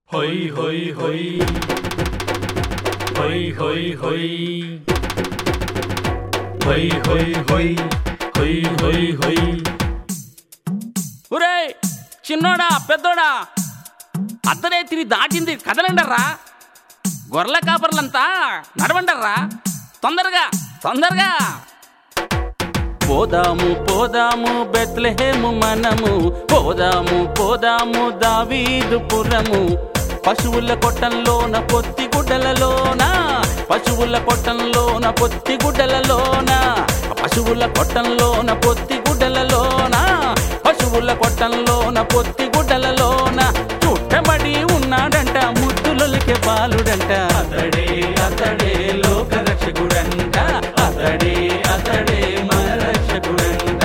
హొయ్ హొయ్ హొయ్ హొయ్ హొయ్ హొయ్ హొయ్ హొయ్ హొయ్ హొయ్ హొయ్ హొయ్. ఒరే చిన్నోడా పెద్దోడా, అర్ధరాత్రి దాటింది, కదలండర్రా. గొర్రెల కాపర్లంతా నడవండర్రా, తొందరగా తొందరగా. పోదాము పోదాము బెత్లెహేము మనము, పోదాము పోదాము దావీదుపురము. పశువుల కొట్టంలోన పొత్తి గుడ్డలలోన, పశువుల కొట్టంలోన పొత్తి గుడ్డలలోన, పశువుల కొట్టంలోన పొత్తి గుడ్డలలోన, పశువుల కొట్టంలోన పొత్తి గుడ్డలలోన చుట్టబడి ఉన్నాడంట, ముద్దులొలికే బాలుడంట. అతడే అతడే లోక రక్షకుడంట, అతడే అతడే మన రక్షకుడంట.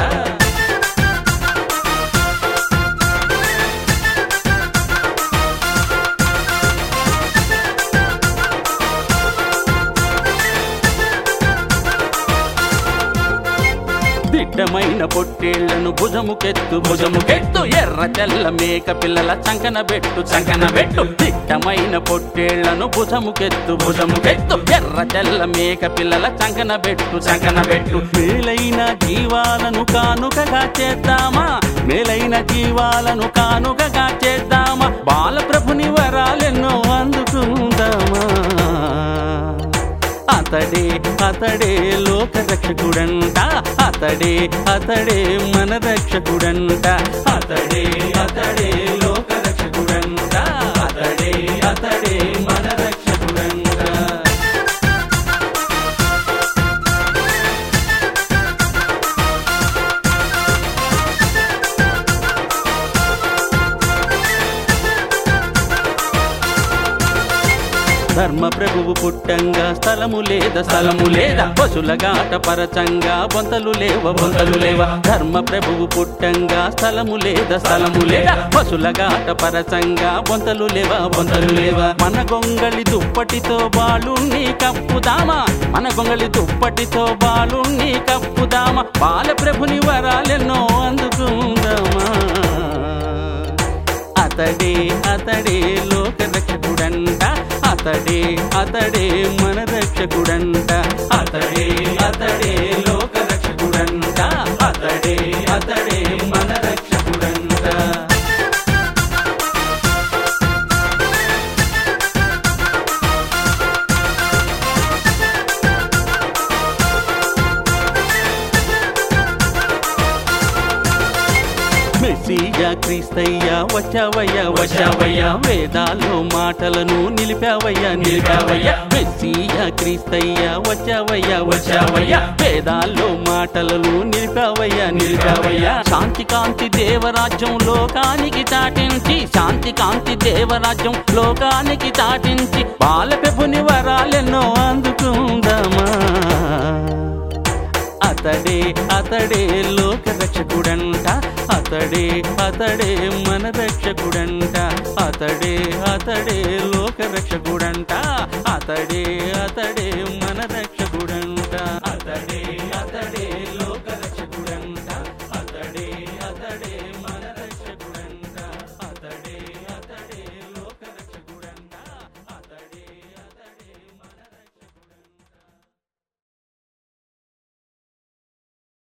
దిట్టమైన పొట్టేళ్లను భుజముకెత్తు భుజముకెత్తు, ఎర్ర తెల్ల మేక పిల్లల చంకన పెట్టు చంకన పెట్టు. దిట్టమైన పొట్టేళ్లను భుజముకెత్తు భుజముకెత్తు, ఎర్ర తెల్ల మేక పిల్లల చంకన పెట్టు చంకన పెట్టు. మేలైన జీవాలను కానుకగా చేద్దామా, మేలైన జీవాలను కానుకగా చేద్దామా, బాలప్రభుని వరాలెన్నో అందుకుందామా. అతడే అతడే లోక రక్షకుడంట, అతడే అతడే మన రక్షకుడంట. అతడే అతడే లోక రక్షకుడంట, అతడే అతడే మన రక్షకుడంట. ధర్మ ప్రభువు పుట్టంగా స్థలము లేదా స్థలము లేదా, పశులగాట పరచంగా బొంతలు లేవ బొంతలు లేవ. ధర్మ ప్రభువు పుట్టంగా స్థలము లేదా స్థలము లేదా, పశులగాట పరచంగా బొంతలు లేవ బొంతలు లేవ. మన గొంగళి దుప్పటితో బాలుణ్ణి కప్పుదామా, మన గొంగళి దుప్పటితో బాలుణ్ణి కప్పుదామా, బాలప్రభుని వరాలెన్నో అందుకుందామా. అతడే అతడే లోక రక్షకుడంట, అతడే అతడే మన రక్షకుడంట. అతడే అతడే లోక రక్షకుడంట, అతడే అతడే మన రక్షకుడంట. మెస్సీయా క్రీస్తయ్యా వచ్చావయ్యా వచ్చావయ్యా, వేదాల్లో మాటలను నిలిపావయ్యా నిలిపావయ్యా. మెస్సీయా క్రీస్తయ్యా వచ్చావయ్యా వచ్చావయ్యా, వేదాల్లో మాటలను నిలిపావయ్యా నిలిపావయ్యా. శాంతి కాంతి దేవరాజ్యం లోకానికి చాటించి, శాంతి కాంతి దేవరాజ్యం లోకానికి చాటించి, బాలప్రభుని వరాలెన్నో అందుకుందామా. అతడే అతడే లోక రక్షకుడంట, అతడే అతడే మన రక్షకుడంట. అతడే అతడే లోక రక్షకుడంట, అతడే అతడే మన రక్షకుడంట.